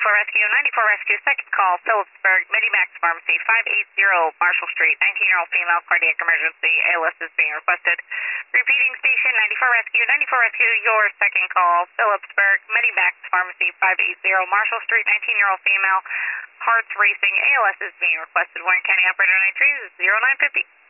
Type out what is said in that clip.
Rescue, 94 Rescue, second call, Phillipsburg, Medimax Pharmacy, 580 Marshall Street, 19-year-old female, cardiac emergency, ALS is being requested. Repeating station, 94 Rescue, your second call, Phillipsburg, Medimax Pharmacy, 580 Marshall Street, 19-year-old female, hearts racing, ALS is being requested. Warren County Operator 93 is 0950.